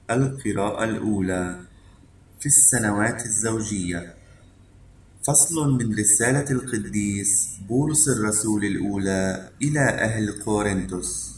القراءة الأولى في السنوات الزوجية. فصل من رسالة القديس بولس الرسول الأولى إلى أهل كورنثوس.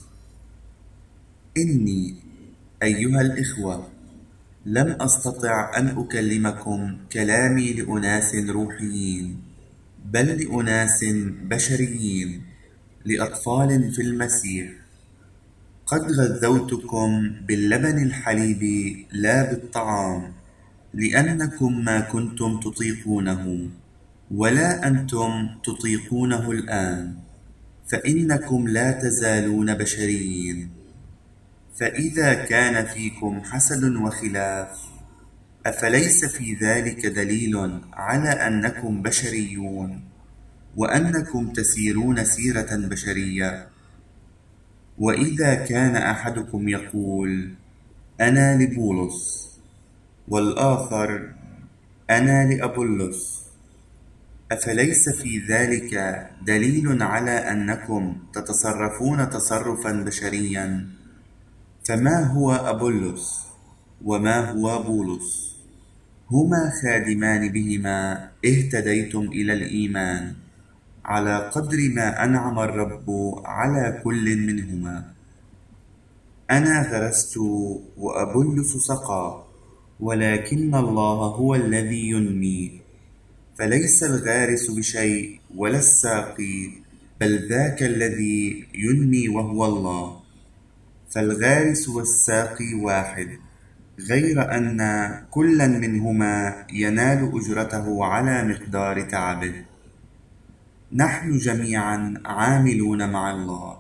إني أيها الإخوة لم أستطع أن أكلمكم كلامي لأناس روحيين، بل لأناس بشريين، لأطفال في المسيح. قد غذوتكم باللبن الحليب لا بالطعام، لأنكم ما كنتم تطيقونه، ولا أنتم تطيقونه الآن، فإنكم لا تزالون بشريين. فإذا كان فيكم حسد وخلاف، أفليس في ذلك دليل على أنكم بشريون، وأنكم تسيرون سيرة بشرية؟ وإذا كان أحدكم يقول أنا لبولس، والآخر أنا لأبولس، أفليس في ذلك دليل على أنكم تتصرفون تصرفا بشريا؟ فما هو أبولس وما هو بولس؟ هما خادمان بهما اهتديتم إلى الإيمان، على قدر ما أنعم الرب على كل منهما. أنا غرست وأبولس سقى، ولكن الله هو الذي ينمي. فليس الغارس بشيء ولا الساقي، بل ذاك الذي ينمي وهو الله. فالغارس والساقي واحد، غير أن كلا منهما ينال أجرته على مقدار تعبه. نحن جميعا عاملون مع الله،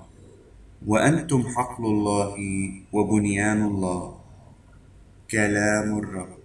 وأنتم حقل الله وبنيان الله. كلام الرب.